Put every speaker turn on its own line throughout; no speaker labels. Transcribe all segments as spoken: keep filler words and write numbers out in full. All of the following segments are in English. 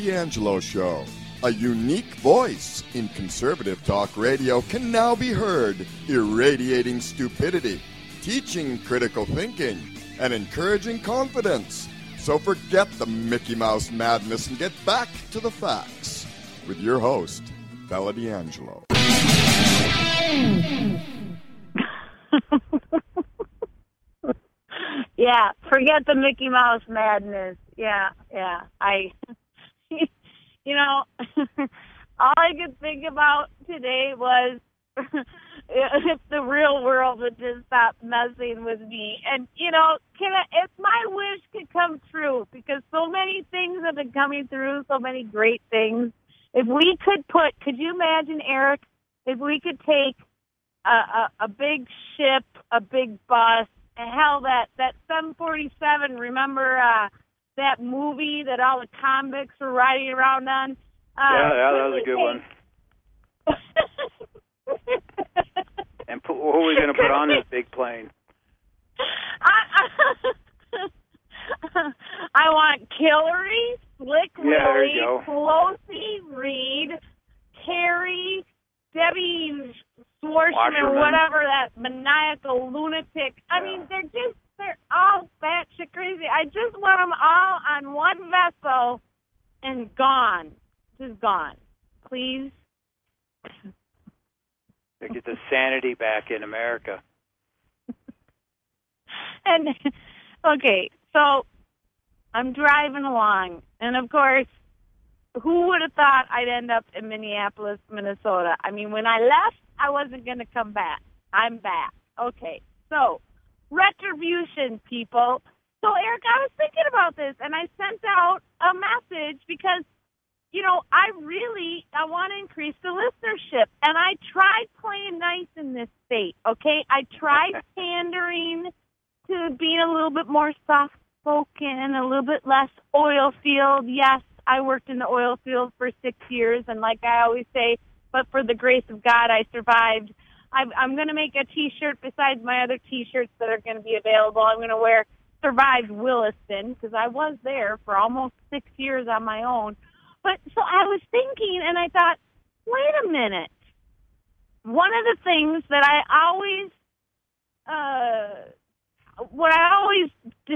D'Angelo Show. A unique voice in conservative talk radio can now be heard, irradiating stupidity, teaching critical thinking, and encouraging confidence. So forget the Mickey Mouse madness and get back to the facts with your host, Bella D'Angelo.
Yeah, forget the Mickey Mouse madness. Yeah, yeah. I, you know, all I could think about today was if the real world would just stop messing with me. And, you know, can I, if my wish could come true, because so many things have been coming through, so many great things. If we could put, could you imagine, Eric, if we could take a, a, a big ship, a big bus, and hell, that, that seven forty-seven, remember uh, that movie that all the convicts were riding around on? Uh,
yeah, yeah, that was a good one. And put, who are we going to put on this big plane?
I, I, I want Hillary, Slick
yeah,
Willie, Pelosi, Reed, Terry, Debbie Schwarzman, whatever, that maniacal lunatic. I yeah. mean, they're just, they're all batshit crazy. I just want them all on one vessel and gone. Just gone. Please.
To get the sanity back in America.
And, okay, so I'm driving along, and of course, who would have thought I'd end up in Minneapolis, Minnesota? I mean, when I left, I wasn't going to come back. I'm back. Okay, so retribution, people. So, Eric, I was thinking about this, and I sent out a message because, you know, I really, I want to increase the listenership, and I tried playing nice in this state, okay? I tried pandering to being a little bit more soft-spoken, a little bit less oil field. Yes, I worked in the oil field for six years, and like I always say, but for the grace of God, I survived. I'm, I'm going to make a T-shirt besides my other T-shirts that are going to be available. I'm going to wear Survived Williston, because I was there for almost six years on my own. But so I was thinking, and I thought, wait a minute. One of the things that I always, uh, what I always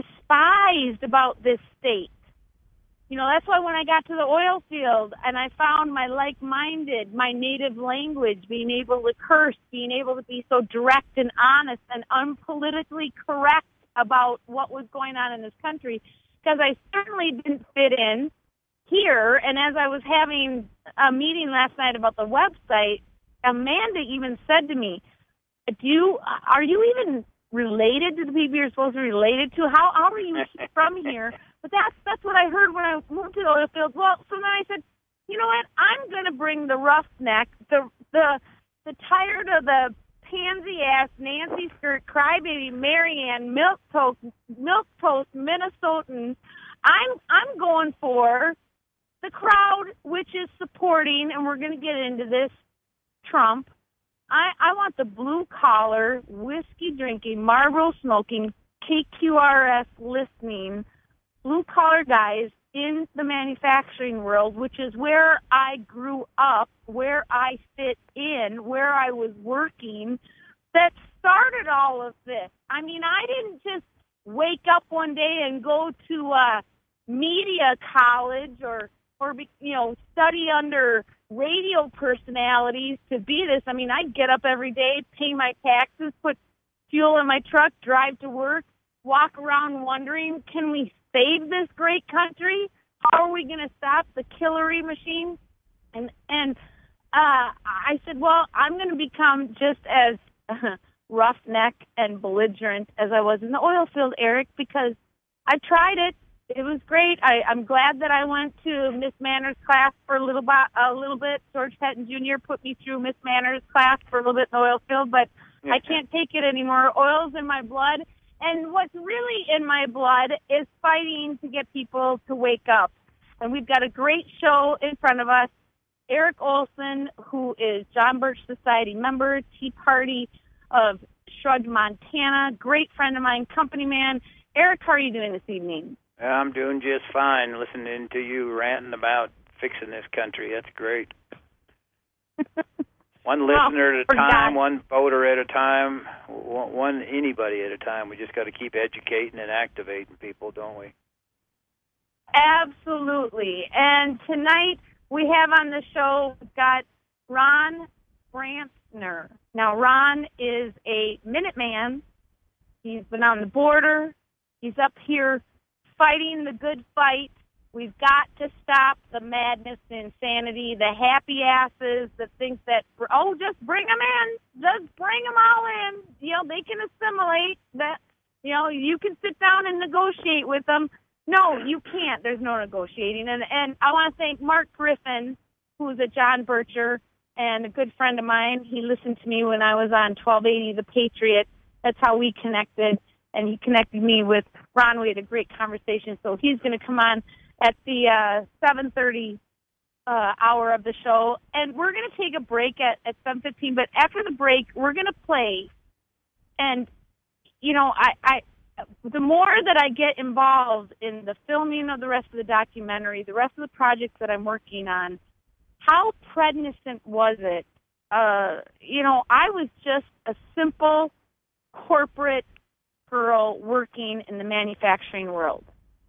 despised about this state, you know, that's why when I got to the oil field and I found my like-minded, my native language, being able to curse, being able to be so direct and honest and unpolitically correct about what was going on in this country, because I certainly didn't fit in here. And as I was having a meeting last night about the website, Amanda even said to me, "Do you, are you even related to the people you're supposed to be related to? How, how are you from here?" But that's that's what I heard when I moved to the oil field. Well, so then I said, you know what? I'm going to bring the roughneck, the the the tired of the pansy ass Nancy Skirt, crybaby Marianne, milk toast, milk toast Minnesotans. I'm I'm going for the crowd, which is supporting, and we're going to get into this, Trump. I, I want the blue-collar, whiskey-drinking, Marlboro smoking, K Q R S listening, blue-collar guys in the manufacturing world, which is where I grew up, where I fit in, where I was working, that started all of this. I mean, I didn't just wake up one day and go to uh, media college or, or you know, study under radio personalities to be this. I mean, I get up every day, pay my taxes, put fuel in my truck, drive to work, walk around wondering, can we save this great country? How are we going to stop the Hillary machine? And and uh, I said, well, I'm going to become just as uh, roughneck and belligerent as I was in the oil field, Eric, because I tried it. It was great. I, I'm glad that I went to Miss Manners class for a little, bit, a little bit. George Patton Junior put me through Miss Manners class for a little bit in the oil field, but yeah. I can't take it anymore. Oil's in my blood. And what's really in my blood is fighting to get people to wake up. And we've got a great show in front of us. Eric Olson, who is John Birch Society member, Tea Party of Shrugged, Montana, great friend of mine, company man. Eric, how are you doing this evening?
I'm doing just fine, listening to you ranting about fixing this country. That's great. One
Well,
listener at a
for
time,
God-
one voter at a time, one, one anybody at a time. We just got to keep educating and activating people, don't we?
Absolutely. And tonight we have on the show, we've got Ron Brantner. Now, Ron is a Minuteman. He's been on the border. He's up here fighting the good fight. We've got to stop the madness, the insanity, the happy asses that think that, oh, just bring them in. Just bring them all in. You know, they can assimilate. That, you know, you can sit down and negotiate with them. No, you can't. There's no negotiating. And, and I want to thank Mark Griffin, who's a John Bircher and a good friend of mine. He listened to me when I was on twelve eighty The Patriot. That's how we connected. And he connected me with Ron. We had a great conversation. So he's going to come on at the uh, seven thirty uh, hour of the show. And we're going to take a break at, at seven fifteen. But after the break, we're going to play. And, you know, I, I the more that I get involved in the filming of the rest of the documentary, the rest of the projects that I'm working on, how pregnant was it? Uh, you know, I was just a simple corporate girl working in the manufacturing world.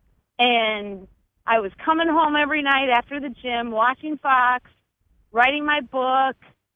And I was coming home every night after the gym, watching Fox, writing my book,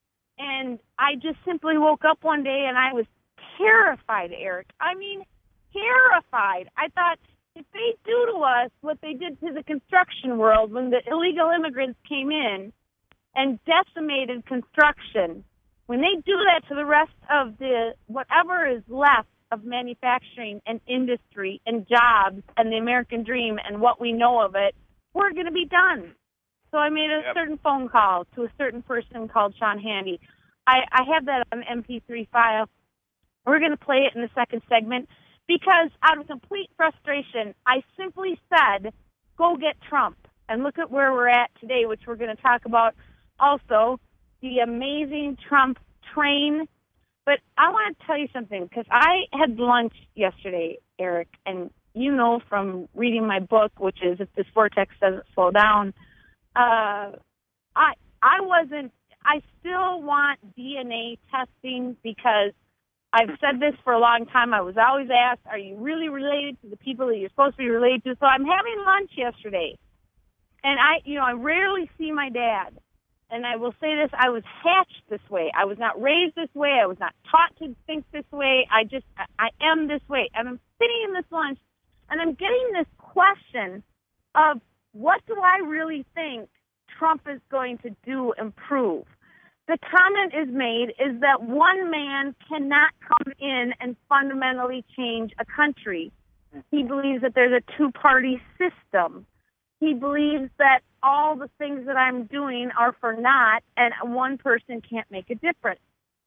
and I just simply woke up one day and I was terrified, Eric. I mean, terrified. I thought, if they do to us what they did to the construction world when the illegal immigrants came in and decimated construction, when they do that to the rest of the whatever is left of manufacturing and industry and jobs and the American dream and what we know of it, we're going to be done. So I made a
Yep.
certain phone call to a certain person called Sean Handy. I, I have that on M P three file. We're going to play it in the second segment because out of complete frustration, I simply said, go get Trump. And look at where we're at today, which we're going to talk about also, the amazing Trump train. But I want to tell you something, because I had lunch yesterday, Eric, and you know from reading my book, which is If This Vortex Doesn't Slow Down, uh, I I wasn't, I still want D N A testing because I've said this for a long time. I was always asked, are you really related to the people that you're supposed to be related to? So I'm having lunch yesterday, and I, you know, I rarely see my dad. And I will say this, I was hatched this way. I was not raised this way. I was not taught to think this way. I just, I am this way. And I'm sitting in this lunch, and I'm getting this question of what do I really think Trump is going to do improve? The comment is made is that one man cannot come in and fundamentally change a country. He believes that there's a two-party system. He believes that all the things that I'm doing are for naught, and one person can't make a difference.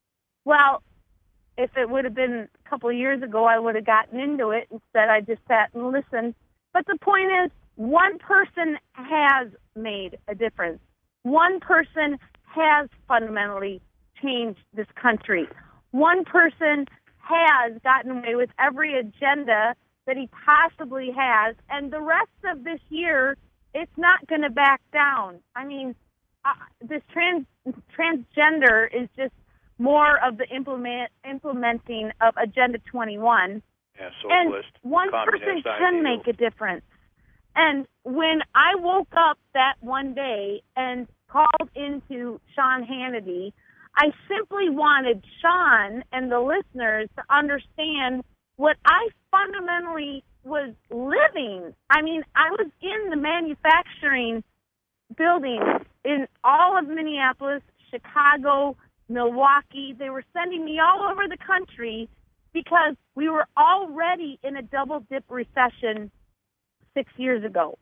Well, if it would have been a couple of years ago, I would have gotten into it. Instead, I just sat and listened. But the point is, one person has made a difference. One person has fundamentally changed this country. One person has gotten away with every agenda that he possibly has, and the rest of this year, it's not going to back down. I mean, uh, this trans transgender is just more of the implement implementing of Agenda twenty-one.
Yeah,
and
socialist,
one person
communist
can
ideals.
make a difference. And when I woke up that one day and called into Sean Hannity, I simply wanted Sean and the listeners to understand what I fundamentally was living. I mean, I was in the manufacturing buildings in all of Minneapolis, Chicago, Milwaukee. They were sending me all over the country because we were already in a double-dip recession six years ago.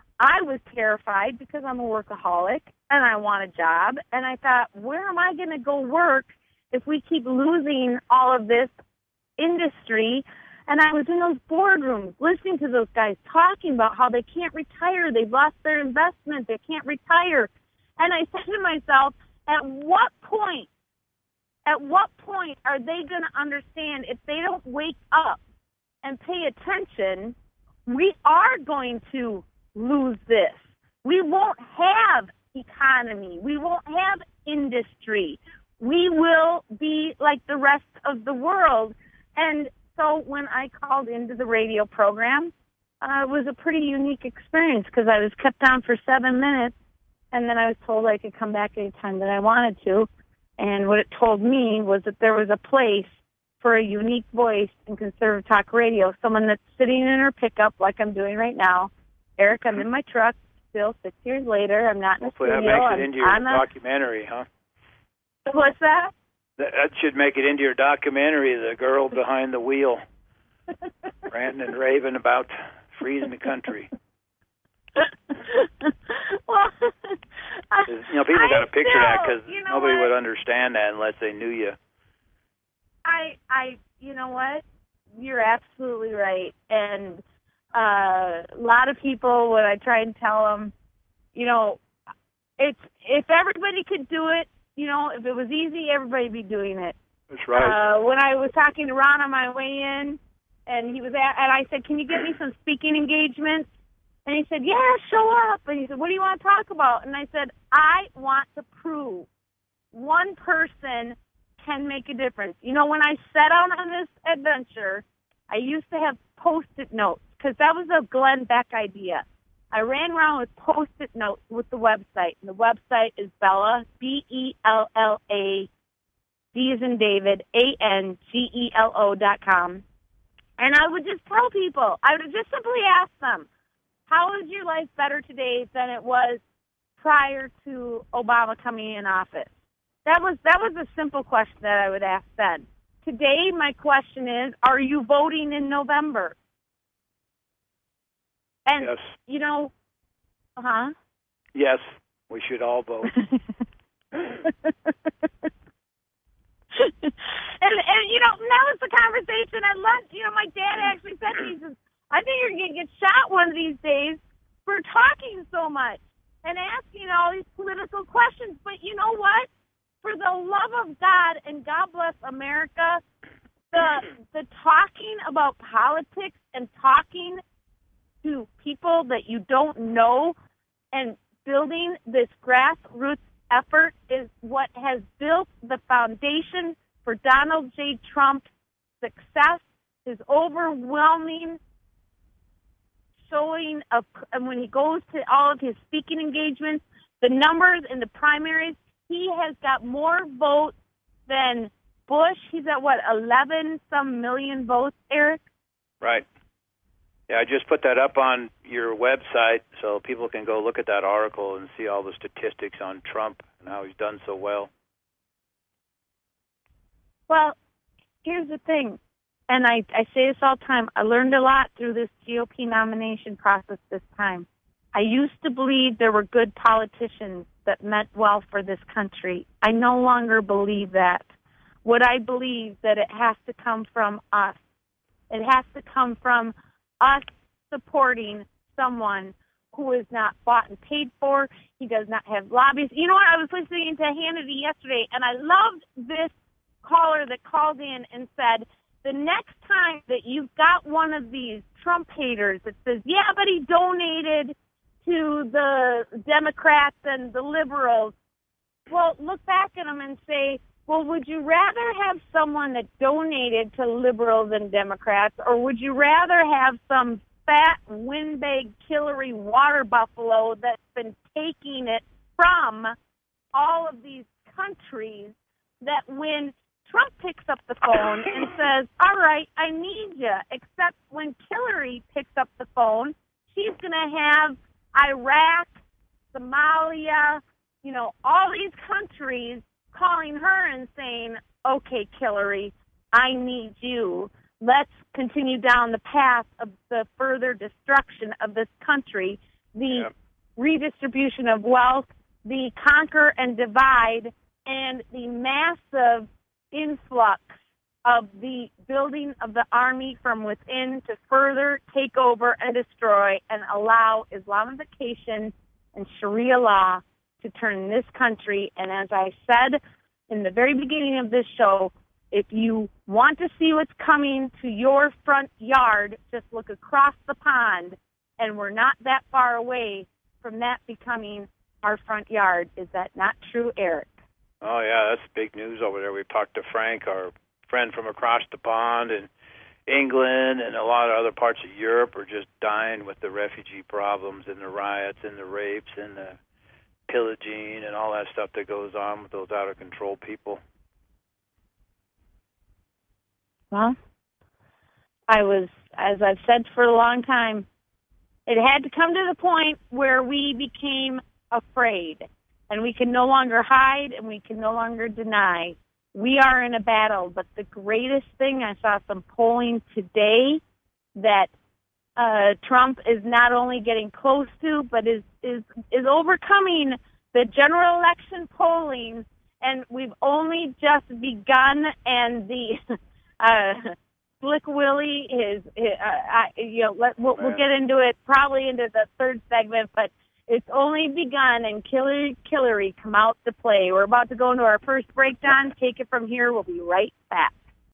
I was terrified because I'm a workaholic and I want a job. And I thought, where am I going to go work if we keep losing all of this industry? And I was in those boardrooms listening to those guys talking about how they can't retire. They've lost their investment. They can't retire. And I said to myself, at what point, at what point are they going to understand if they don't wake up and pay attention, we are going to lose this. we won't have economy. We won't have industry. We will be like the rest of the world. And so when I called into the radio program, uh, it was a pretty unique experience because I was kept on for seven minutes, and then I was told I could come back anytime that I wanted to. And what it told me was that there was a place for a unique voice in conservative talk radio, someone that's sitting in her pickup like I'm doing right now. Eric, I'm in my truck still six years later. I'm not in a
Hopefully
studio.
that makes
I'm
it into your
on a-
documentary, huh?
What's that?
That, that should make it into your documentary, The Girl Behind the Wheel, ranting and raving about freezing the country.
Well,
You know, people got to picture
still,
that because
you know
nobody
what?
would understand that unless they knew you.
I, I, you know what? You're absolutely right. And uh, a lot of people, when I try and tell them, you know, it's if everybody could do it, you know, if it was easy, everybody'd be doing it.
That's right.
Uh, when I was talking to Ron on my way in, and he was at, and I said, "Can you get me some speaking engagements?" And he said, "Yeah, show up." And he said, "What do you want to talk about?" And I said, "I want to prove one person can make a difference." You know, when I set out on this adventure, I used to have Post-it notes because that was a Glenn Beck idea. I ran around with Post-it notes with the website. And the website is Bella, B E L L A, D as in David, A N G E L O dot com. And I would just tell people, I would just simply ask them, how is your life better today than it was prior to Obama coming in office? That was that was a simple question that I would ask then. Today, my question is, are you voting in November? And,
Yes.
you know, huh?
Yes, we should all vote.
and, and, you know, that was the conversation at lunch. You know, my dad actually said to me, he says, I think you're going to get shot one of these days for talking so much and asking all these political questions. But you know what? For the love of God and God bless America, the the talking about politics and talking to people that you don't know and building this grassroots effort is what has built the foundation for Donald J. Trump's success, his overwhelming showing of, and when he goes to all of his speaking engagements, the numbers in the primaries, he has got more votes than Bush. He's at, what, eleven some million votes, Eric?
Right. Yeah, I just put that up on your website so people can go look at that article and see all the statistics on Trump and how he's done so well.
Well, here's the thing, and I, I say this all the time. I learned a lot through this G O P nomination process this time. I used to believe there were good politicians that meant well for this country. I no longer believe that. What I believe that it has to come from us. It has to come from us supporting someone who is not bought and paid for. He does not have lobbyists. You know what? I was listening to Hannity yesterday, and I loved this caller that called in and said, the next time that you've got one of these Trump haters that says, yeah, but he donated to the Democrats and the liberals, well, look back at them and say, well, would you rather have someone that donated to liberals and Democrats, or would you rather have some fat, windbag, killery water buffalo that's been taking it from all of these countries that when Trump picks up the phone and says, all right, I need you, except when Hillary picks up the phone, she's going to have Iraq, Somalia, you know, all these countries calling her and saying, okay, Hillary, I need you. Let's continue down the path of the further destruction of this country, the yep. redistribution of wealth, the conquer and divide, and the massive influx of the building of the army from within to further take over and destroy and allow Islamification and Sharia law to turn this country. And as I said in the very beginning of this show, if you want to see what's coming to your front yard, just look across the pond, and we're not that far away from that becoming our front yard. Is that not true, Eric?
Oh, yeah, that's big news over there. We've talked to Frank, our friend from across the pond, and England and a lot of other parts of Europe are just dying with the refugee problems and the riots and the rapes and the pillaging and all that stuff that goes on with those out-of-control people.
Well, I was, as I've said for a long time, it had to come to the point where we became afraid, and we can no longer hide, and we can no longer deny. We are in a battle, but the greatest thing, I saw some polling today that uh, Trump is not only getting close to, but is, is, is overcoming the general election polling, and we've only just begun, and the uh, Slick Willie is, uh, I, you know, let, we'll, we'll get into it probably into the third segment, but it's only begun, and Killer Killary come out to play. We're about to go into our first breakdown. Take it from here. We'll be right back.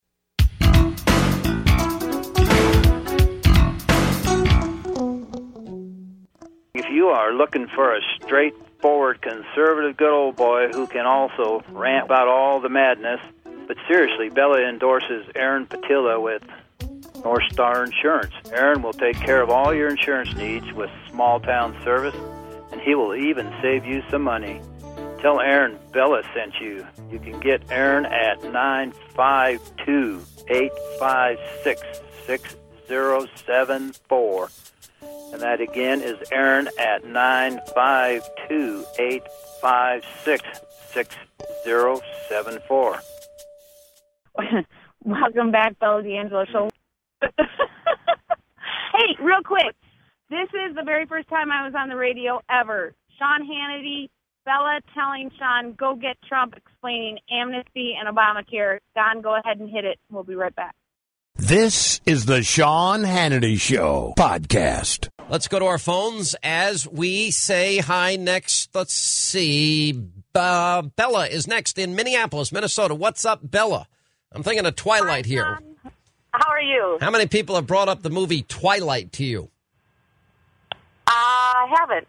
If you are looking for a straightforward, conservative good old boy who can also rant about all the madness, but seriously, Bella endorses Aaron Patilla with North Star Insurance. Aaron will take care of all your insurance needs with small-town service, and he will even save you some money. Tell Aaron Bella sent you. You can get Aaron at nine five two, eight five six, six zero seven four. And that again is Aaron at nine five two, eight five six, six zero seven four.
Welcome back, Bella D'Angelo Show. Hey, real quick. This is the very first time I was on the radio ever. Sean Hannity, Bella telling Sean, go get Trump, explaining amnesty and Obamacare. Don, go ahead and hit it. We'll be right back.
This is the Sean Hannity Show podcast.
Let's go to our phones as we say hi next. Let's see. Uh, Bella is next in Minneapolis, Minnesota. What's up, Bella? I'm thinking of Twilight
Hi,
here.
Tom. How are you?
How many people have brought up the movie Twilight to you?
I haven't.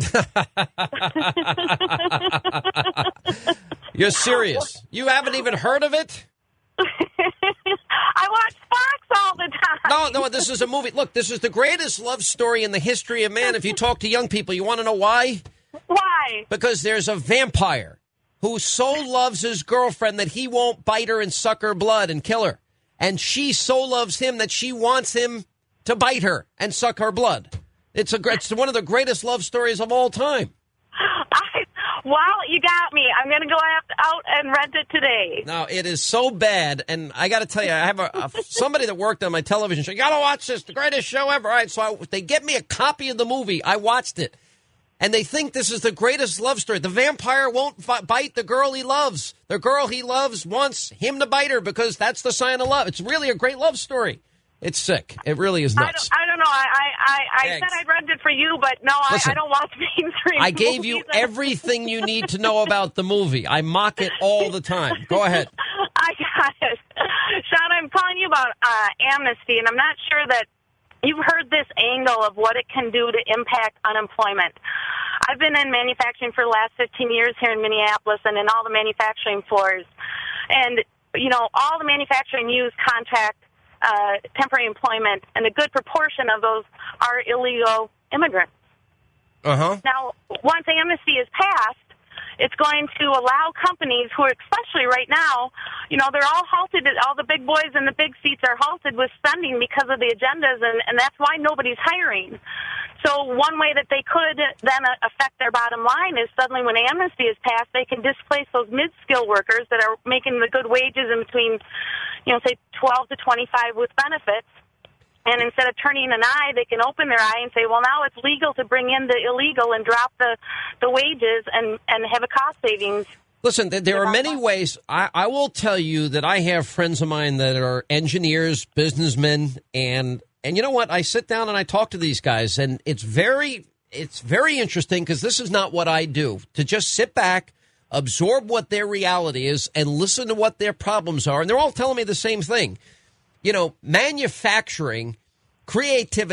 You're serious? You haven't even heard of it?
I watch Fox all the time.
No, no, this is a movie. Look, this is the greatest love story in the history of man. If you talk to young people, you want to know why?
Why?
Because there's a vampire who so loves his girlfriend that he won't bite her and suck her blood and kill her. And she so loves him that she wants him to bite her and suck her blood. It's a it's one of the greatest love stories of all time.
I, well, you got me. I'm going to go out and rent it today.
Now, it is so bad, and I got to tell you, I have a, a somebody that worked on my television show. You got to watch this, the greatest show ever. All right, so I, they get me a copy of the movie. I watched it, and they think this is the greatest love story. The vampire won't f- bite the girl he loves. The girl he loves wants him to bite her because that's the sign of love. It's really a great love story. It's sick. It really is nuts.
I don't, I don't know. I I, I said I'd rent it for you, but no,
Listen,
I, I don't watch mainstream
I gave you
movies.
everything you need to know about the movie. I mock it all the time. Go ahead.
I got it. Sean, I'm calling you about uh, amnesty, and I'm not sure that you've heard this angle of what it can do to impact unemployment. I've been in manufacturing for the last fifteen years here in Minneapolis and in all the manufacturing floors. And, you know, all the manufacturing use contract Uh, temporary employment, and a good proportion of those are illegal immigrants.
Uh-huh.
Now, once amnesty is passed, it's going to allow companies who are, especially right now, you know, they're all halted, all the big boys in the big seats are halted with spending because of the agendas, and, and that's why nobody's hiring. So one way that they could then affect their bottom line is suddenly when amnesty is passed, they can displace those mid-skill workers that are making the good wages in between, you know, say twelve to twenty-five with benefits. And instead of turning an eye, they can open their eye and say, well, now it's legal to bring in the illegal and drop the, the wages and, and have a cost savings.
Listen, there are many ways. I, I will tell you that I have friends of mine that are engineers, businessmen, and and you know what? I sit down and I talk to these guys, and it's very it's very interesting because this is not what I do. To just sit back, absorb what their reality is, and listen to what their problems are. And they're all telling me the same thing. You know, manufacturing, creativity,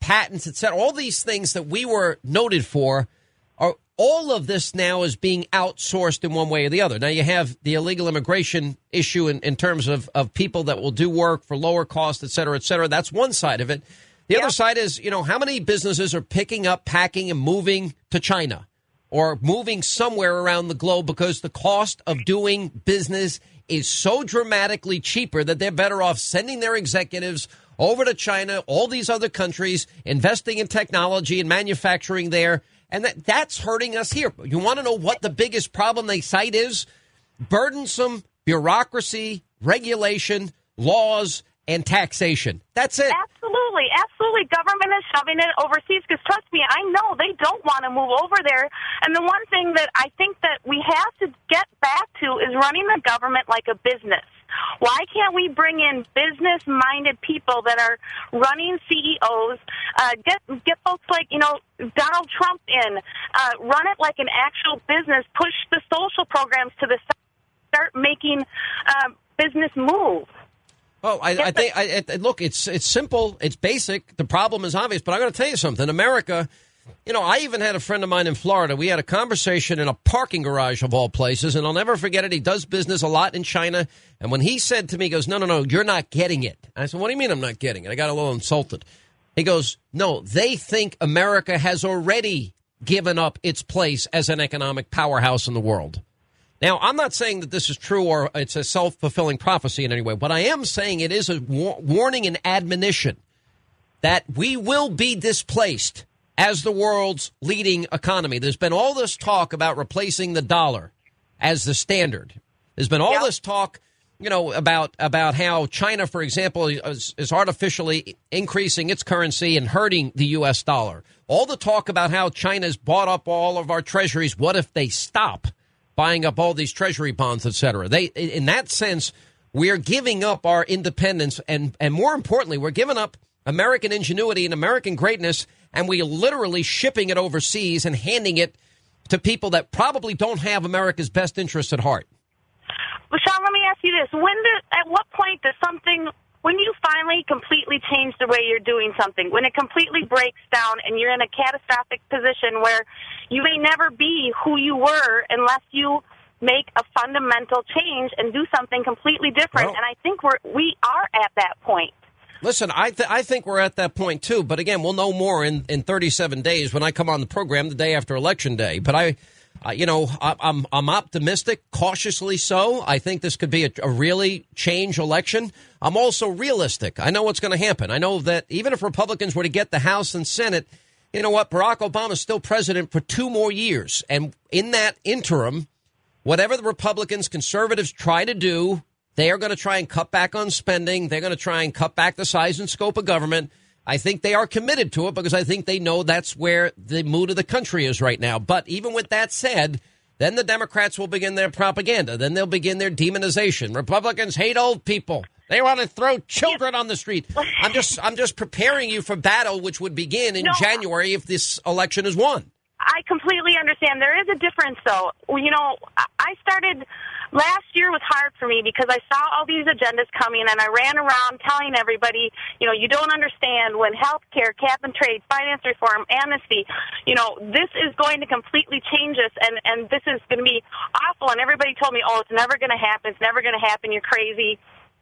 patents, et cetera, all these things that we were noted for, are all of this now is being outsourced in one way or the other. Now, you have the illegal immigration issue in, in terms of, of people that will do work for lower cost, et cetera, et cetera. That's one side of it. The yep. other side is, you know, how many businesses are picking up, packing, and moving to China or moving somewhere around the globe because the cost of doing business is so dramatically cheaper that they're better off sending their executives over to China, all these other countries, investing in technology and manufacturing there. And that, that's hurting us here. You want to know what the biggest problem they cite is? Burdensome bureaucracy, regulation, laws, and taxation. That's it.
Absolutely. Absolutely. Government is shoving it overseas because, trust me, I know they don't want to move over there. And the one thing that I think that we have to get back to is running the government like a business. Why can't we bring in business-minded people that are running C E Os, uh, get get folks like, you know, Donald Trump in, uh, run it like an actual business, push the social programs to the side, start making uh, business move.
Oh, I, I think, I, I, look, it's it's simple, it's basic. The problem is obvious, but I'm going to tell you something. America, you know, I even had a friend of mine in Florida. We had a conversation in a parking garage of all places, and I'll never forget it. He does business a lot in China, and when he said to me, he goes, no, no, no, you're not getting it. I said, what do you mean I'm not getting it? I got a little insulted. He goes, no, they think America has already given up its place as an economic powerhouse in the world. Now, I'm not saying that this is true or it's a self-fulfilling prophecy in any way. What I am saying, it is a war- warning and admonition that we will be displaced as the world's leading economy. There's been all this talk about replacing the dollar as the standard. There's been all yep. this talk, you know, about about how China, for example, is, is artificially increasing its currency and hurting the U S dollar. All the talk about how China's bought up all of our treasuries. What if they stop buying up all these treasury bonds, et cetera? They, in that sense, we're giving up our independence. And, and more importantly, we're giving up American ingenuity and American greatness, and we're literally shipping it overseas and handing it to people that probably don't have America's best interests at heart.
Well, Sean, let me ask you this. When do, at what point does something, when you finally completely change the way you're doing something, when it completely breaks down and you're in a catastrophic position where you may never be who you were unless you make a fundamental change and do something completely different? Well, and I think we're, we are at that point.
Listen, I th- I think we're at that point, too. But again, we'll know more in, in thirty-seven days when I come on the program the day after Election Day. But I, uh, you know, I, I'm I'm optimistic, cautiously so. I think this could be a, a really change election. I'm also realistic. I know what's going to happen. I know that even if Republicans were to get the House and Senate, you know what? Barack Obama is still president for two more years. And in that interim, whatever the Republicans, conservatives try to do, they are going to try and cut back on spending. They're going to try and cut back the size and scope of government. I think they are committed to it because I think they know that's where the mood of the country is right now. But even with that said, then the Democrats will begin their propaganda. Then they'll begin their demonization. Republicans hate old people. They want to throw children on the street. I'm just I'm just preparing you for battle, which would begin in no, January if this election is won.
I completely understand. There is a difference, though. You know, I started... Last year was hard for me because I saw all these agendas coming, and I ran around telling everybody, you know, you don't understand when health care, cap and trade, finance reform, amnesty, you know, this is going to completely change us, and, and this is going to be awful. And everybody told me, oh, it's never going to happen. It's never going to happen. You're crazy.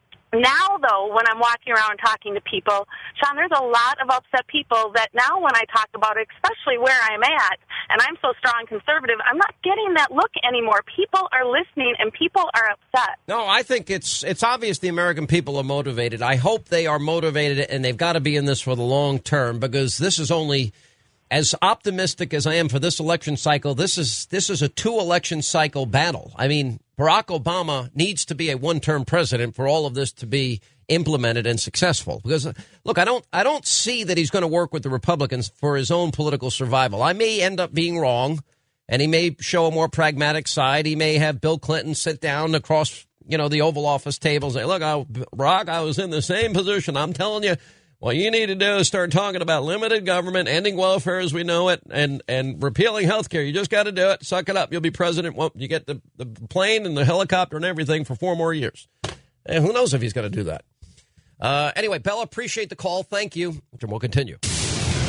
Now, though, when I'm walking around talking to people, Sean, there's a lot of upset people that now when I talk about it, especially where I'm at, and I'm so strong conservative, I'm not getting that look anymore. People are listening, and people are upset.
No, I think it's it's obvious the American people are motivated. I hope they are motivated, and they've got to be in this for the long term, because this is only, as optimistic as I am for this election cycle, this is this is a two-election cycle battle. I mean, Barack Obama needs to be a one-term president for all of this to be implemented and successful. Because, look, I don't I don't see that he's going to work with the Republicans for his own political survival. I may end up being wrong, and he may show a more pragmatic side. He may have Bill Clinton sit down across, you know, the Oval Office table and say, look, I, Barack, I was in the same position. I'm telling you, what you need to do is start talking about limited government, ending welfare as we know it, and, and repealing health care. You just got to do it. Suck it up. You'll be president. Well, you get the, the plane and the helicopter and everything for four more years. And who knows if he's going to do that. Uh, anyway, Bella, appreciate the call. Thank you. And we'll continue.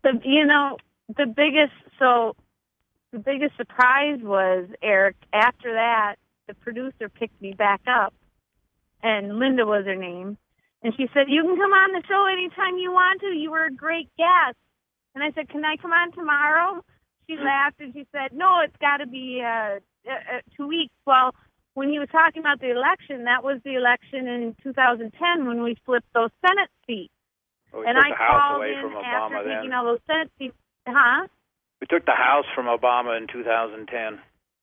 The you know the biggest so the biggest surprise was, Eric, after that the producer picked me back up, and Linda was her name, and she said, "You can come on the show anytime you want to. You were a great guest." And I said, "Can I come on tomorrow?" She laughed and she said, "No, it's got to be uh, uh, two weeks." Well, when he was talking about the election, that was the election in two thousand ten when we flipped those Senate seats.
Well, we
and
took
I
the House
called
away
in
from
after
Obama then.
taking all those Senate seats. Huh?
We took the House from Obama in two thousand ten.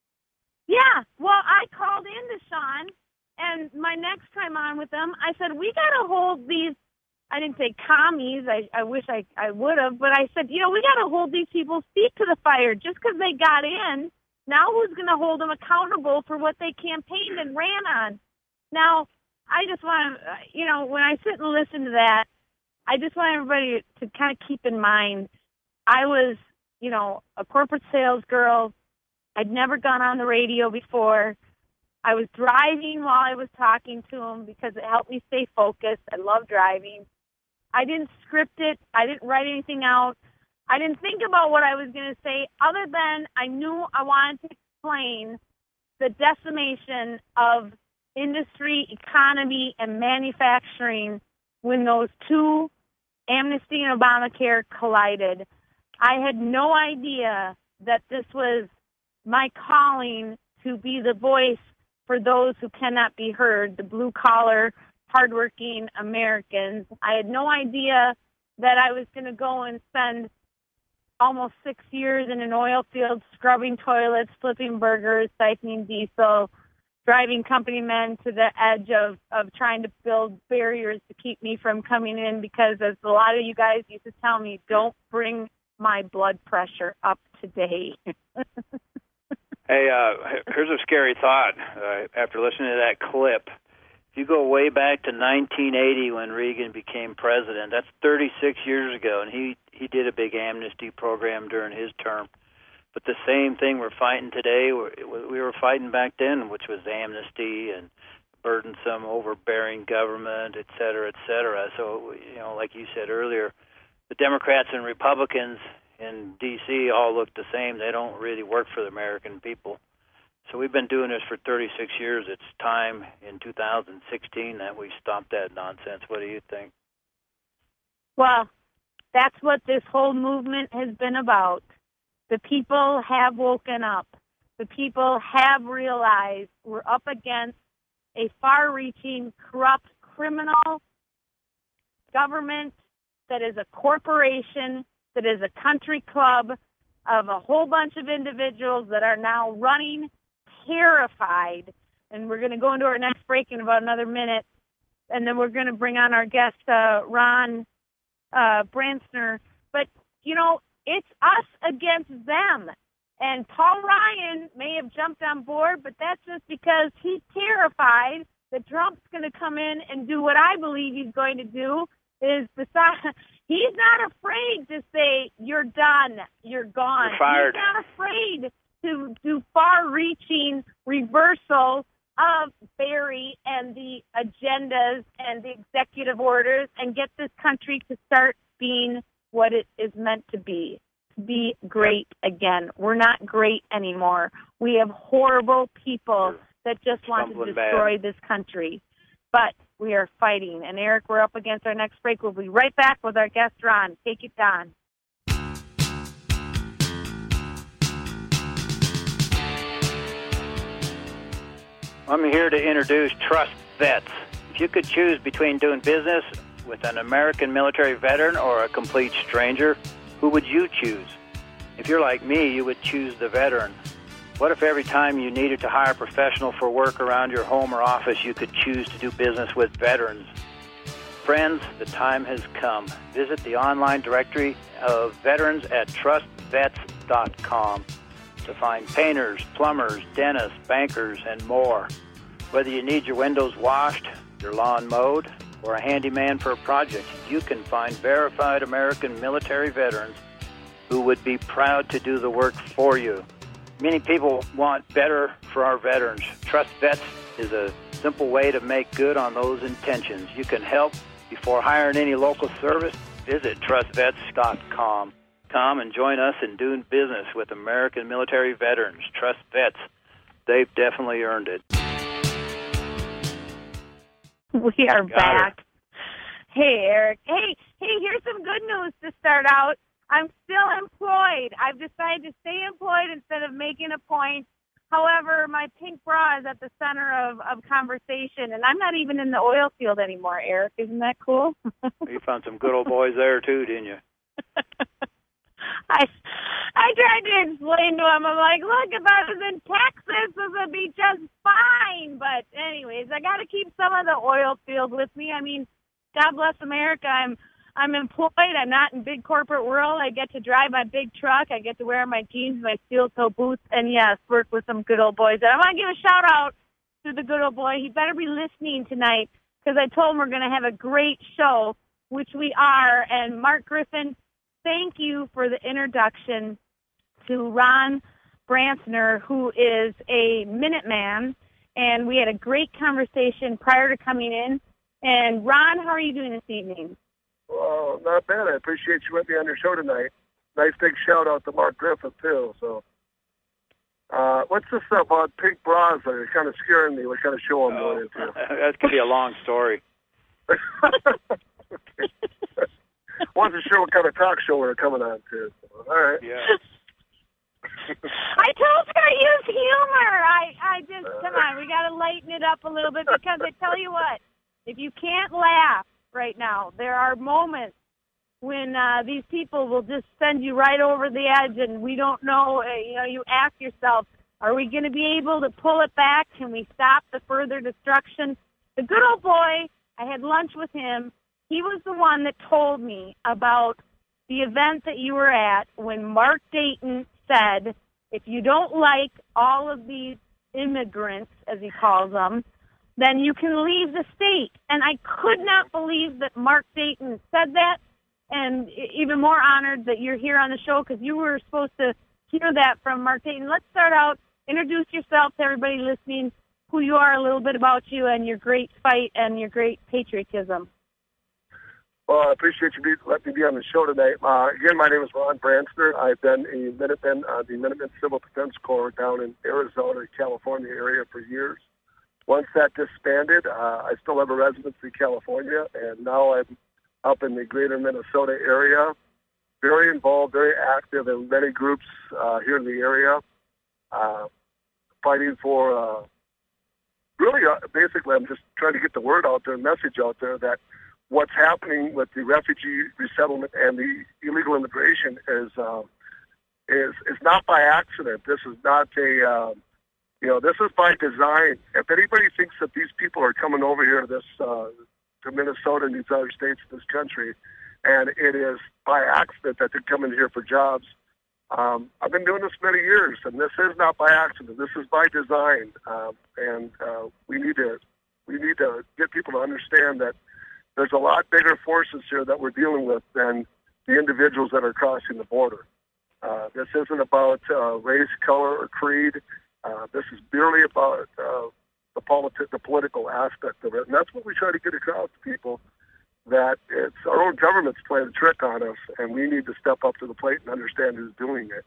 Yeah. Well, I called in to Sean, and my next time on with them, I said, we got to hold these, I didn't say commies, I, I wish I, I would have, but I said, you know, we got to hold these people's feet to the fire. Just because they got in, now who's going to hold them accountable for what they campaigned and ran on? Now, I just want to, you know, when I sit and listen to that, I just want everybody to kind of keep in mind, I was, you know, a corporate sales girl. I'd never gone on the radio before. I was driving while I was talking to him because it helped me stay focused. I love driving. I didn't script it. I didn't write anything out. I didn't think about what I was going to say other than I knew I wanted to explain the decimation of industry, economy, and manufacturing when those two, Amnesty and Obamacare, collided. I had no idea that this was my calling to be the voice for those who cannot be heard, the blue-collar, hardworking Americans. I had no idea that I was going to go and spend almost six years in an oil field scrubbing toilets, flipping burgers, siphoning diesel, driving company men to the edge of, of trying to build barriers to keep me from coming in because, as a lot of you guys used to tell me, don't bring my blood pressure up today.
Hey, uh, here's a scary thought uh, after listening to that clip. If you go way back to nineteen eighty when Reagan became president, that's thirty-six years ago, and he, he did a big amnesty program during his term. But the same thing we're fighting today, we were fighting back then, which was amnesty and burdensome, overbearing government, et cetera, et cetera. So, you know, like you said earlier, the Democrats and Republicans in D C all look the same. They don't really work for the American people. So we've been doing this for thirty-six years. It's time in two thousand sixteen that we stop that nonsense. What do you think?
Well, that's what this whole movement has been about. The people have woken up. The people have realized we're up against a far-reaching, corrupt, criminal government that is a corporation, that is a country club of a whole bunch of individuals that are now running terrified. And we're going to go into our next break in about another minute, and then we're going to bring on our guest, uh, Ron uh, Branstner. But, you know, it's us against them. And Paul Ryan may have jumped on board, but that's just because he's terrified that Trump's going to come in and do what I believe he's going to do. Is besides, he's not afraid to say, you're done, you're gone.
You're fired.
He's not afraid to do far-reaching reversal of Barry and the agendas and the executive orders and get this country to start being what it is meant to be, to be great again. We're not great anymore. We have horrible people that just want to destroy bad. this country. But we are fighting. And, Eric, we're up against our next break. We'll be right back with our guest, Ron. Take it, Don.
I'm here to introduce Trust Vets. If you could choose between doing business with an American military veteran or a complete stranger, who would you choose? If you're like me, you would choose the veteran. What if every time you needed to hire a professional for work around your home or office, you could choose to do business with veterans? Friends, the time has come. Visit the online directory of veterans at trust vets dot com to find painters, plumbers, dentists, bankers, and more. Whether you need your windows washed, your lawn mowed, or a handyman for a project, you can find verified American military veterans who would be proud to do the work for you. Many people want better for our veterans. Trust Vets is a simple way to make good on those intentions. You can help before hiring any local service. Visit trust vets dot com. com and join us in doing business with American military veterans. Trust vets. They've definitely earned it.
We are
Got
back.
her.
Hey, Eric. Hey, hey, here's some good news to start out. I'm still employed. I've decided to stay employed instead of making a point. However, my pink bra is at the center of, of conversation, and I'm not even in the oil field anymore, Eric. Isn't that cool?
You found some good old boys there, too, didn't you?
I I tried to explain to him, I'm like, look, if I was in Texas, this would be just fine. But anyways, I got to keep some of the oil field with me. I mean, God bless America. I'm I'm employed. I'm not in big corporate world. I get to drive my big truck. I get to wear my jeans, my steel-toe boots, and, yes, work with some good old boys. And I want to give a shout-out to the good old boy. He better be listening tonight because I told him we're going to have a great show, which we are. And Mark Griffin, thank you for the introduction to Ron Branstner, who is a Minuteman, and we had a great conversation prior to coming in. And, Ron, how are you doing this evening?
Well, not bad. I appreciate you with me on your show tonight. Nice big shout-out to Mark Griffith, too. So, uh, what's this about pink bras that are kind of scaring me? What kind of show I'm
Oh,
going into?
that could be a long story.
Okay. Wasn't sure what kind of talk show we were coming on to. So, all right.
Yeah.
I told her to use humor. I, I just, come on, we got to lighten it up a little bit because I tell you what, if you can't laugh right now, there are moments when uh, these people will just send you right over the edge and we don't know, uh, you know, you ask yourself, are we going to be able to pull it back? Can we stop the further destruction? The good old boy, I had lunch with him. He was the one that told me about the event that you were at when Mark Dayton said, if you don't like all of these immigrants, as he calls them, then you can leave the state. And I could not believe that Mark Dayton said that, and even more honored that you're here on the show because you were supposed to hear that from Mark Dayton. Let's start out. Introduce yourself to everybody listening, who you are, a little bit about you, and your great fight and your great patriotism.
Well, I appreciate you be, letting me be on the show tonight. Uh, again, my name is Ron Branstner. I've been a Minuteman, uh, the Minuteman Civil Defense Corps down in Arizona, California area for years. Once that disbanded, uh, I still have a residency in California, and now I'm up in the greater Minnesota area. Very involved, very active in many groups uh, here in the area, uh, fighting for, uh, really, uh, basically, I'm just trying to get the word out there, message out there that what's happening with the refugee resettlement and the illegal immigration is um, is is not by accident. This is not a um, you know this is by design. If anybody thinks that these people are coming over here to this uh, to Minnesota and these other states, this country, and it is by accident that they're coming here for jobs, um, I've been doing this many years, and this is not by accident. This is by design, um, and uh, we need to we need to get people to understand that there's a lot bigger forces here that we're dealing with than the individuals that are crossing the border. Uh, this isn't about uh, race, color, or creed. Uh, this is merely about uh, the, politi- the political aspect of it. And that's what we try to get across to people, that it's our own government's playing a trick on us, and we need to step up to the plate and understand who's doing it.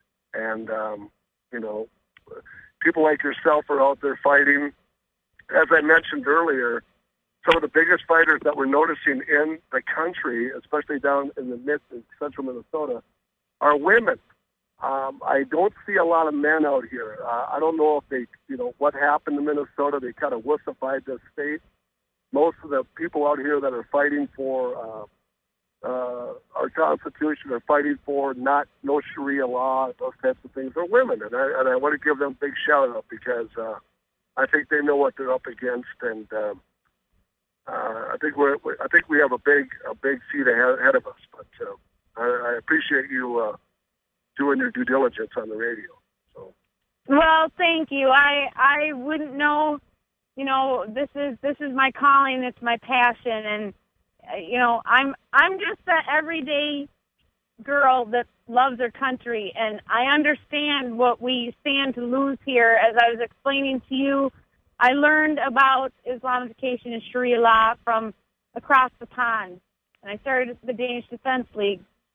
And, um, you know, people like yourself are out there fighting. As I mentioned earlier, some of the biggest fighters that we're noticing in the country, especially down in the mid and central Minnesota, are women. Um, I don't see a lot of men out here. Uh, I don't know if they, you know, what happened in Minnesota. They kind of wussified the state. Most of the people out here that are fighting for uh, uh, our Constitution are fighting for not no Sharia law, those types of things, are women. And I, and I want to give them a big shout out because uh, I think they know what they're up against, and um, Uh, I think we're. I think we have a big, a big feat ahead, ahead of us. But uh, I, I appreciate you uh, doing your due diligence on the radio. So.
Well, thank you. I I wouldn't know. You know, this is this is my calling. It's my passion, and uh, you know, I'm I'm just that everyday girl that loves her country, and I understand what we stand to lose here. As I was explaining to you, I learned about Islamification and Sharia law from across the pond, and I started the Danish Defense League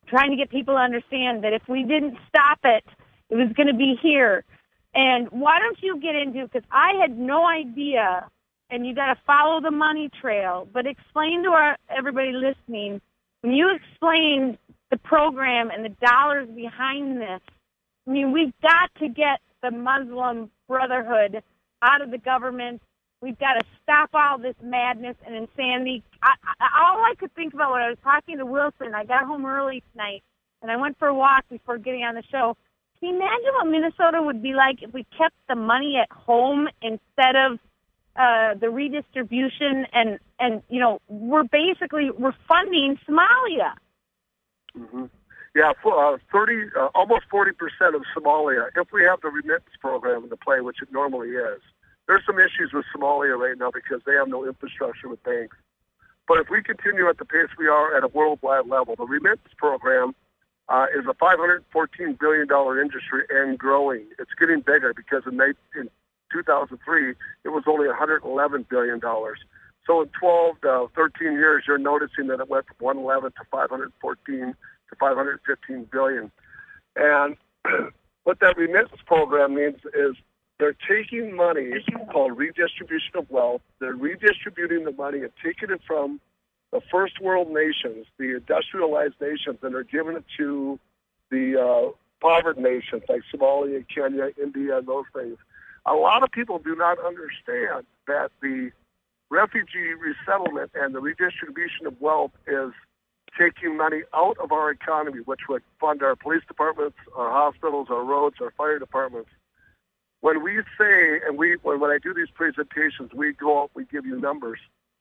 trying to get people to understand that if we didn't stop it, it was going to be here. And why don't you get into, because I had no idea, and you got to follow the money trail, but explain to our, everybody listening, when you explain the program and the dollars behind this, I mean, we've got to get the Muslim Brotherhood out of the government. We've got to stop all this madness and insanity. I, I, all I could think about when I was talking to Wilson, I got home early tonight, and I went for a walk before getting on the show. Can you imagine what Minnesota would be like if we kept the money at home instead of uh, the redistribution? And, and, you know, we're basically, we're funding Somalia.
Mm-hmm. Yeah, uh, thirty, uh, almost forty percent of Somalia, if we have the remittance program into play, which it normally is. There's some issues with Somalia right now because they have no infrastructure with banks. But if we continue at the pace we are at a worldwide level, the remittance program uh, is a five hundred fourteen billion dollars industry and growing. It's getting bigger because in, in two thousand three, it was only one hundred eleven billion dollars. So in twelve to thirteen years, you're noticing that it went from one hundred eleven to five hundred fourteen to five hundred fifteen billion. And what that remittance program means is they're taking money called redistribution of wealth. They're redistributing the money and taking it from the first world nations, the industrialized nations, and they're giving it to the uh, poverty nations like Somalia, Kenya, India, and those things. A lot of people do not understand that the refugee resettlement and the redistribution of wealth is taking money out of our economy, which would fund our police departments, our hospitals, our roads, our fire departments. When we say, and we when, when I do these presentations, we go out, we give you numbers.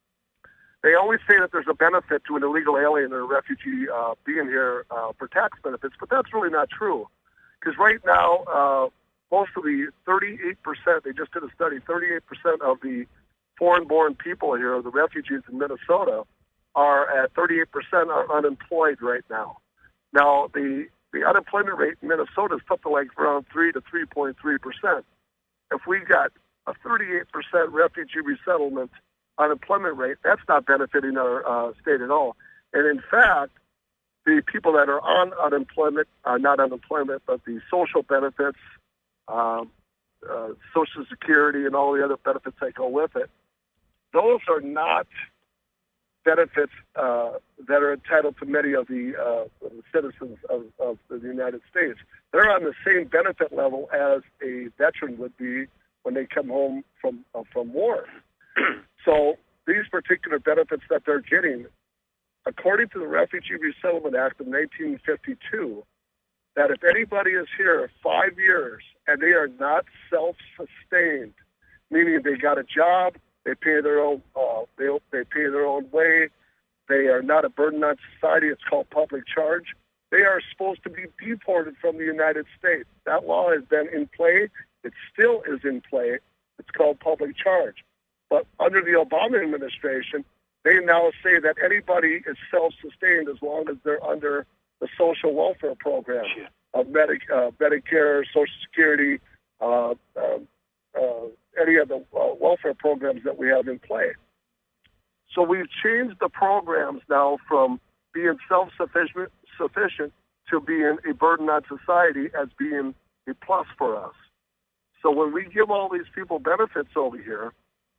They always say that there's a benefit to an illegal alien or a refugee uh, being here uh, for tax benefits, but that's really not true. Because right now, uh, most of the thirty-eight percent, they just did a study, thirty-eight percent of the foreign-born people here, the refugees in Minnesota, are at thirty-eight percent are unemployed right now. Now, the, the unemployment rate in Minnesota is something like around three to three point three percent. If we got a thirty-eight percent refugee resettlement unemployment rate, that's not benefiting our uh, state at all. And in fact, the people that are on unemployment, uh, not unemployment, but the social benefits, um, uh, Social Security, and all the other benefits that go with it, those are not benefits uh, that are entitled to many of the, uh, the citizens of, of the United States. They're on the same benefit level as a veteran would be when they come home from uh, from war. So these particular benefits that they're getting, according to the Refugee Resettlement Act of nineteen fifty-two, that if anybody is here five years and they are not self-sustained, meaning they got a job, they pay their own, uh, they they pay their own way, they are not a burden on society. It's called public charge. They are supposed to be deported from the United States. That law has been in play. It still is in play. It's called public charge. But under the Obama administration, they now say that anybody is self-sustained as long as they're under the social welfare program of Medi- uh, Medicare, Social Security, uh, uh, uh, any of the uh, welfare programs that we have in play. So we've changed the programs now from being self-sufficient sufficient to being a burden on society as being a plus for us. So when we give all these people benefits over here,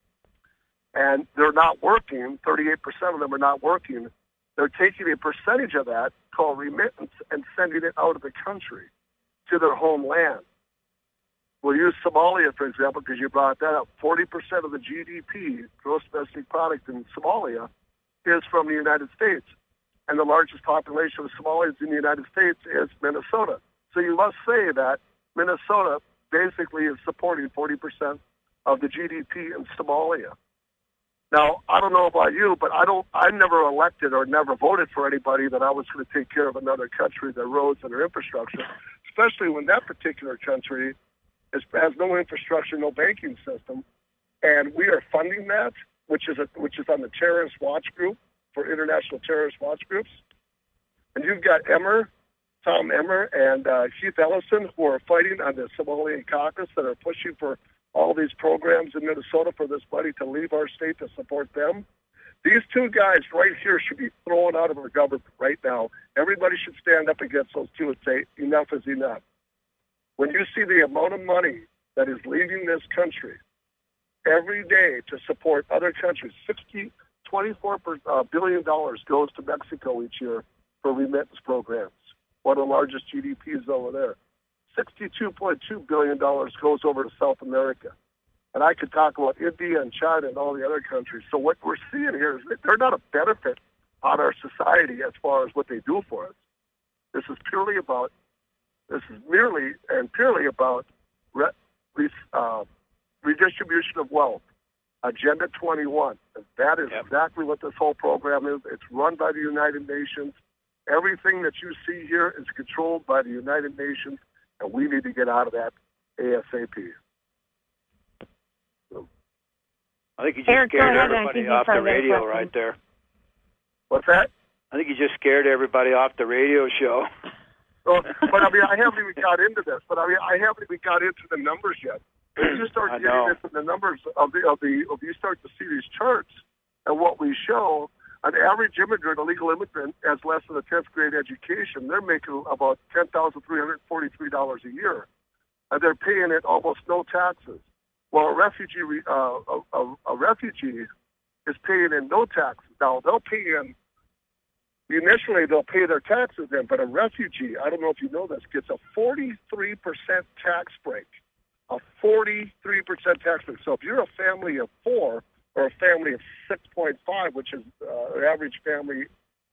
and they're not working, thirty-eight percent of them are not working, they're taking a percentage of that, called remittance, and sending it out of the country to their homeland. We'll use Somalia, for example, because you brought that up. forty percent of the G D P, gross domestic product in Somalia, is from the United States. And the largest population of Somalians in the United States is Minnesota. So you must say that Minnesota basically is supporting forty percent of the G D P in Somalia. Now, I don't know about you, but I don't. I never elected or never voted for anybody that I was going to take care of another country, their roads and their infrastructure, especially when that particular country is, has no infrastructure, no banking system, and we are funding that, which is a, which is on the terrorist watch group for international terrorist watch groups. And you've got Emmer, Tom Emmer, and uh, Keith Ellison, who are fighting on the Somalian caucus that are pushing for all these programs in Minnesota for this money to leave our state to support them. These two guys right here should be thrown out of our government right now. Everybody should stand up against those two and say, enough is enough. When you see the amount of money that is leaving this country every day to support other countries, sixty, twenty-four billion dollars goes to Mexico each year for remittance programs, one of the largest G D Ps over there. sixty-two point two billion dollars goes over to South America. And I could talk about India and China and all the other countries. So what we're seeing here is that they're not a benefit on our society as far as what they do for us. This is purely about, this is merely and purely about re, re, uh, redistribution of wealth. Agenda twenty-one. And that is yep. exactly what this whole program is. It's run by the United Nations. Everything that you see here is controlled by the United Nations, and we need to get out of that ASAP.
I think you just
Eric,
scared everybody off the radio right there.
What's that?
I think you just scared everybody off the radio show.
Well, but I mean, I haven't even got into this. But I mean, I haven't even got into the numbers yet. If you start getting this in the numbers of the of the, if you start to see these charts and what we show, an average immigrant, a legal immigrant, has less than a tenth grade education. They're making about ten thousand three hundred forty-three dollars a year, and they're paying it almost no taxes. Well, a refugee, uh, a, a, a refugee is paying in no taxes. Now, they'll pay in, initially they'll pay their taxes in, but a refugee, I don't know if you know this, gets a forty-three percent tax break. A forty-three percent tax break. So if you're a family of four or a family of six point five, which is uh, an average family,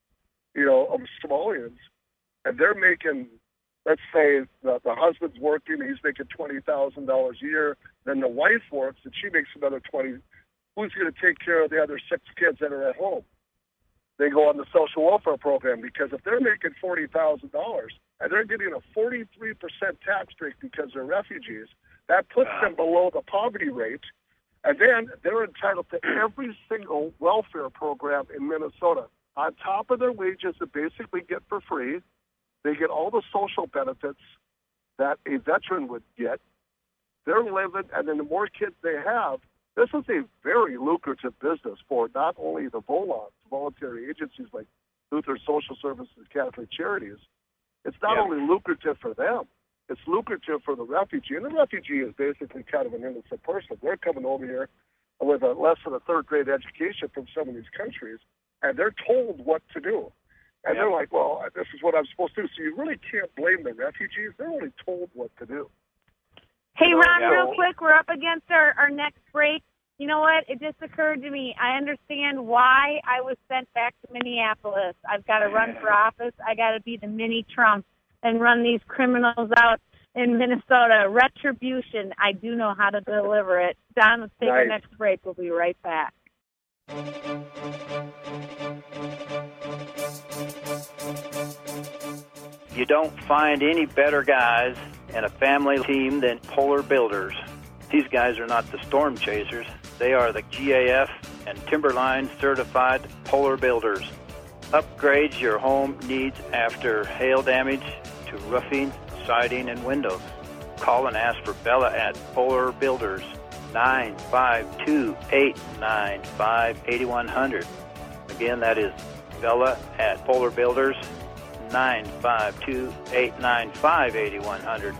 you know, of Somalians, and they're making, let's say the, the husband's working, he's making twenty thousand dollars a year, then the wife works and she makes another twenty. Who's going to take care of the other six kids that are at home? They go on the social welfare program, because if they're making forty thousand dollars and they're getting a forty-three percent tax break because they're refugees, that puts them below the poverty rate. And then they're entitled to every single welfare program in Minnesota. On top of their wages they basically get for free, they get all the social benefits that a veteran would get. They're living, and then the more kids they have, this is a very lucrative business for not only the VOLANs, voluntary agencies like Luther Social Services, Catholic Charities. It's not
yeah.
only lucrative for them, it's lucrative for the refugee. And the refugee is basically kind of an innocent person. They're coming over here with a less than a third grade education from some of these countries, and they're told what to do. And yeah. they're like, well, this is what I'm supposed to do. So you really can't blame the refugees. They're only told what to do.
Hey, Ron,
yeah.
real quick, we're up against our, our next break. You know what? It just occurred to me. I understand why I was sent back to Minneapolis. I've got to run for office. I got to be the mini Trump and run these criminals out in Minnesota. Retribution. I do know how to deliver it. Don, let's take
nice.
our next break. We'll be right back.
You don't find any better guys in a family team than Polar Builders. These guys are not the storm chasers. They are the G A F and Timberline certified Polar Builders. Upgrade your home needs after hail damage to roofing, siding, and windows. Call and ask for Bella at Polar Builders, nine five two, eight nine five, eight one zero zero. Again, that is Bella at Polar Builders, nine five two, eight nine five, eight one zero zero.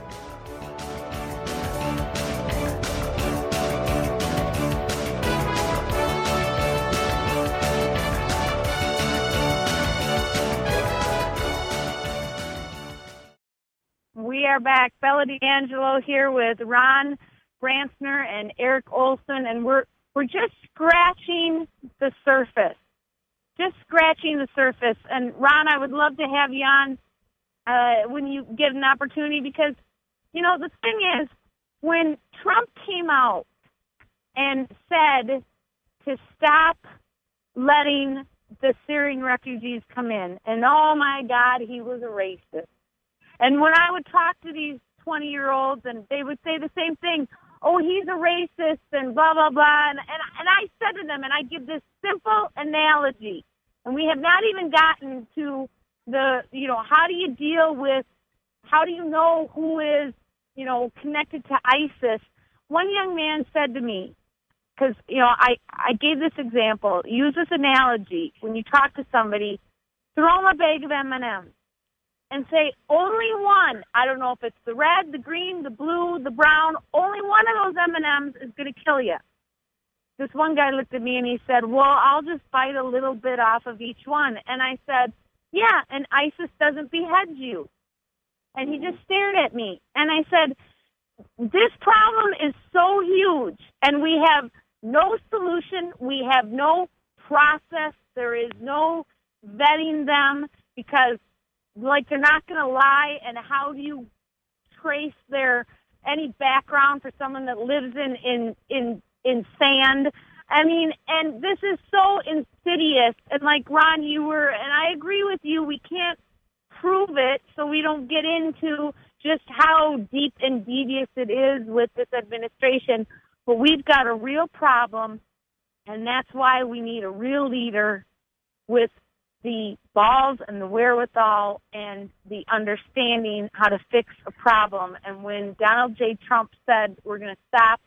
We are back. Bella D'Angelo here with Ron Branstner and Eric Olson, and we're we're just scratching the surface. Just scratching the surface. And Ron, I would love to have you on uh, when you get an opportunity, because, you know, the thing is, when Trump came out and said to stop letting the Syrian refugees come in, and oh my God, he was a racist. And when I would talk to these twenty-year-olds, and they would say the same thing, oh, he's a racist, and blah, blah, blah. And, and, and I said to them, and I give this simple analogy, and we have not even gotten to the, you know, how do you deal with, how do you know who is, you know, connected to ISIS? One young man said to me, because, you know, I, I gave this example. Use this analogy. When you talk to somebody, throw them a bag of M and M's and say, only one, I don't know if it's the red, the green, the blue, the brown, only one of those M and M's is going to kill you. This one guy looked at me and he said, well, I'll just bite a little bit off of each one. And I said, yeah, and ISIS doesn't behead you. And he just stared at me. And I said, this problem is so huge, and we have no solution. We have no process. There is no vetting them because, like, they're not going to lie. And how do you trace their any background for someone that lives in, in, in, in sand? I mean, and this is so insidious. And like, Ron, you were, and I agree with you, we can't prove it, so we don't get into just how deep and devious it is with this administration. But we've got a real problem, and that's why we need a real leader with the balls and the wherewithal and the understanding how to fix a problem. And when Donald J. Trump said we're going to stop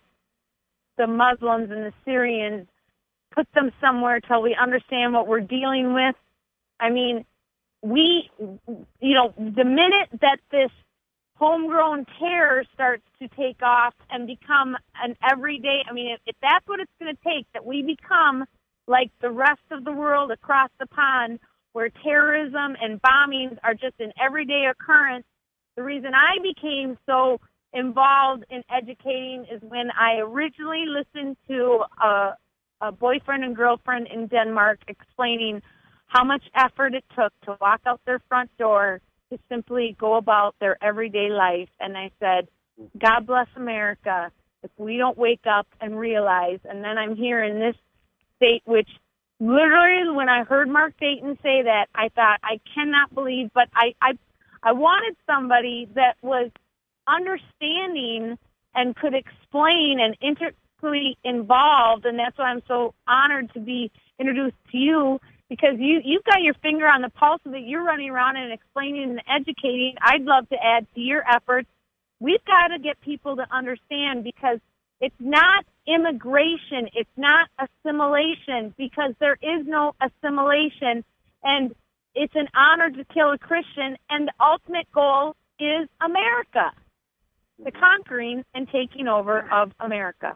the Muslims and the Syrians, put them somewhere till we understand what we're dealing with, I mean, we, you know, the minute that this homegrown terror starts to take off and become an everyday, I mean, if, if that's what it's going to take, that we become like the rest of the world across the pond, where terrorism and bombings are just an everyday occurrence. The reason I became so involved in educating is when I originally listened to a, a boyfriend and girlfriend in Denmark explaining how much effort it took to walk out their front door to simply go about their everyday life. And I said, God bless America if we don't wake up and realize. And then I'm here in this state, which literally when I heard Mark Dayton say that, I thought, I cannot believe, but I, I, I wanted somebody that was understanding and could explain and intricately involved. And that's why I'm so honored to be introduced to you, because you, you've got your finger on the pulse of it. You're running around and explaining and educating. I'd love to add to your efforts. We've got to get people to understand, because it's not immigration. It's not assimilation, because there is no assimilation. And it's an honor to kill a Christian. And the ultimate goal is America, the conquering and taking over of America.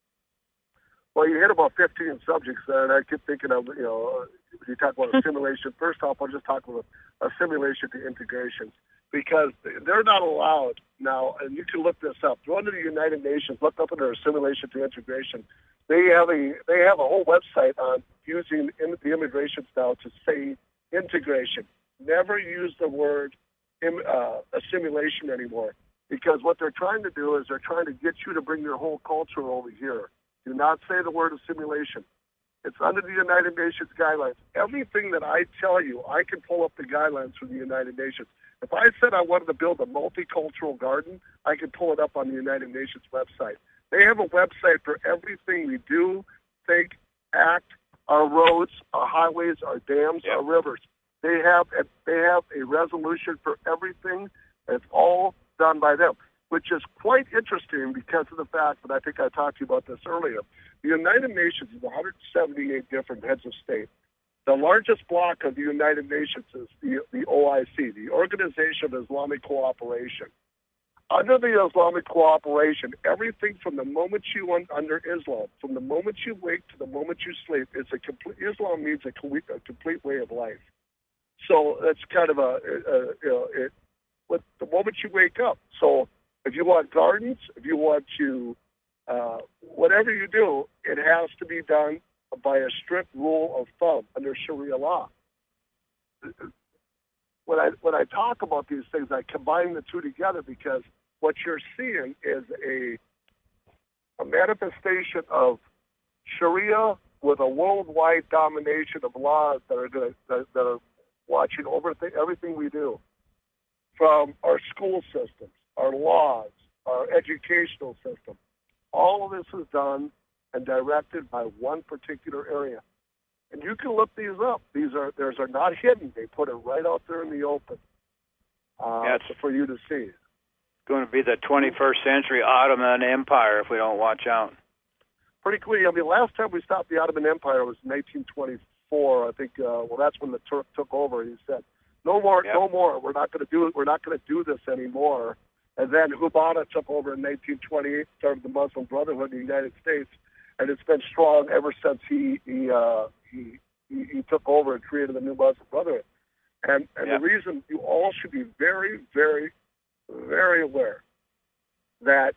Well, you hit about fifteen subjects there, and I keep thinking of, you know, you talk about assimilation. First off, I'll just talk about assimilation to integration, because they're not allowed now, and you can look this up. Go into the United Nations, look up under assimilation to integration. They have a they have a whole website on using in the immigration style to say integration. Never use the word uh, assimilation anymore, because what they're trying to do is they're trying to get you to bring your whole culture over here. Do not say the word assimilation. It's under the United Nations guidelines. Everything that I tell you, I can pull up the guidelines from the United Nations. If I said I wanted to build a multicultural garden, I could pull it up on the United Nations website. They have a website for everything we do, think, act, our roads, our highways, our dams, yep. our rivers. They have a, they have a resolution for everything, and it's all done by them, which is quite interesting because of the fact that I think I talked to you about this earlier. The United Nations is one hundred seventy-eight different heads of state. The largest block of the United Nations is the, the O I C, the Organization of Islamic Cooperation. Under the Islamic Cooperation, everything from the moment you went under Islam, from the moment you wake to the moment you sleep, is a complete. Islam means a complete, a complete way of life. So that's kind of a, a, a you know, it, with the moment you wake up. So if you want gardens, if you want to, uh, whatever you do, it has to be done by a strict rule of thumb under Sharia law. When I when I talk about these things, I combine the two together, because what you're seeing is a a manifestation of Sharia with a worldwide domination of laws that are going that, that are watching over th- everything we do, from our school systems, our laws, our educational system. All of this is done and directed by one particular area. And you can look these up. These are these are not hidden. They put it right out there in the open uh,
yeah,
for you to see.
It's going to be the twenty-first century Ottoman Empire if we don't watch out.
pretty quickly. I mean, last time we stopped the Ottoman Empire was in eighteen twenty-four. I think. Uh, well, that's when the Turk took over. He said, "No more,
yep.
no more. We're not going to do it. We're not going to do this anymore." And then Hubana took over in eighteen twenty-eight, started the Muslim Brotherhood in the United States, and it's been strong ever since he he uh, he, he, he took over and created the new Muslim Brotherhood. And and
yep.
the reason you all should be very, very, very aware that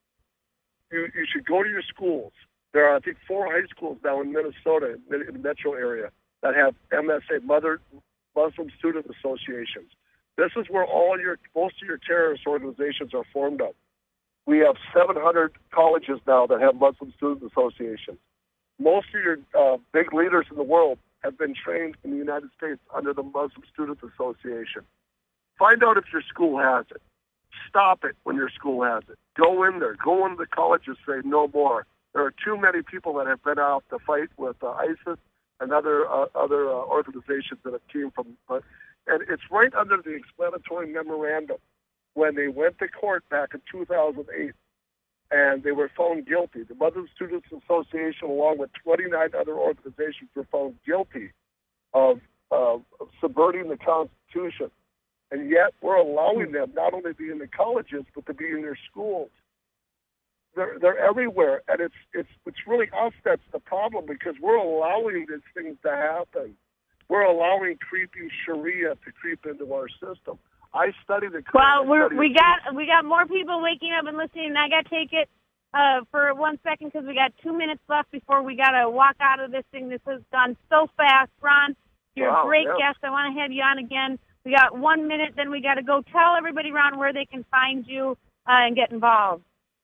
you you should go to your schools. There are, I think, four high schools now in Minnesota, in the metro area, that have M S A, Mother Muslim Student Associations. This is where all your, most of your terrorist organizations are formed of. We have seven hundred colleges now that have Muslim Student Associations. Most of your uh, big leaders in the world have been trained in the United States under the Muslim Student Association. Find out if your school has it. Stop it when your school has it. Go in there. Go into the colleges, say no more. There are too many people that have been out to fight with uh, ISIS and other uh, other uh, organizations that have came from. Uh, and it's right under the explanatory memorandum when they went to court back in two thousand eight, and they were found guilty. The Muslim Students Association, along with twenty-nine other organizations, were found guilty of, uh, of subverting the Constitution. And yet we're allowing them not only to be in the colleges, but to be in their schools. They're, they're everywhere, and it's it's it's really us that's the problem, because we're allowing these things to happen. We're allowing creepy Sharia to creep into our system. I studied the.
Well, we're, we got we got more people waking up and listening, and I got to take it uh, for one second because we got two minutes left before we got to walk out of this thing. This has gone so fast, Ron. You're
wow,
a great
yeah.
guest. I want to have you on again. We got one minute, then we got to go tell everybody, Ron, where they can find you uh, and get involved.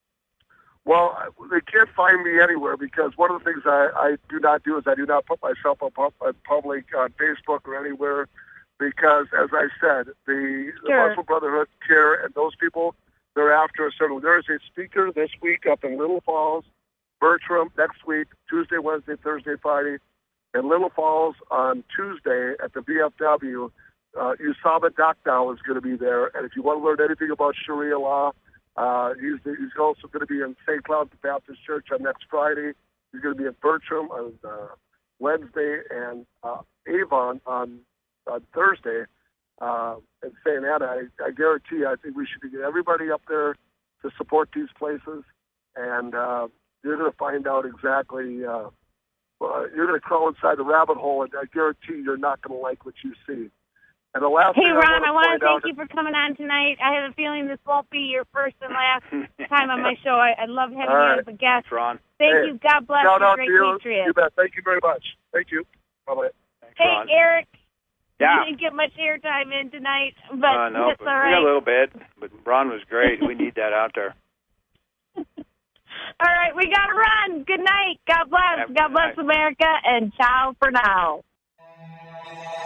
Well, they can't find me anywhere, because one of the things I, I do not do is I do not put myself up in public on Facebook or anywhere, because, as I said, the,
Sure.
the Muslim Brotherhood care, and those people, they're after a certain. There is a speaker this week up in Little Falls, Bertram, next week, Tuesday, Wednesday, Thursday, Friday, in Little Falls on Tuesday at the V F W. Uh, Usama Dakdow is going to be there, and if you want to learn anything about Sharia law, uh, he's, he's also going to be in Saint Cloud Baptist Church on next Friday. He's going to be in Bertram on uh, Wednesday, and uh, Avon on, on Thursday, uh, and Saint Anna. I, I guarantee I think we should get everybody up there to support these places, and uh, you're going to find out exactly, uh, uh, you're going to crawl inside the rabbit hole, and I guarantee you're not going to like what you see. And the last
hey,
thing
Ron,
I
I
want
want
to
to
point
thank
out
you for coming on tonight. I have a feeling this won't be your first and last time on my show. I, I love having
All
you
right.
as a guest.
Thanks, Ron.
Thank
Hey,
you. God bless
shout
you,
out
great
to you.
patriot.
You bet. Thank you very much. Thank you. Bye-bye.
Thanks,
Hey,
Ron.
Eric.
Yeah.
You didn't get much airtime in tonight, but
uh, no,
that's
but
all
we got
right.
a little bit, but Ron was great. We need that out there.
All right, we got to run. Good night. God bless.
Have a
God
good
bless
night.
America, and ciao for now.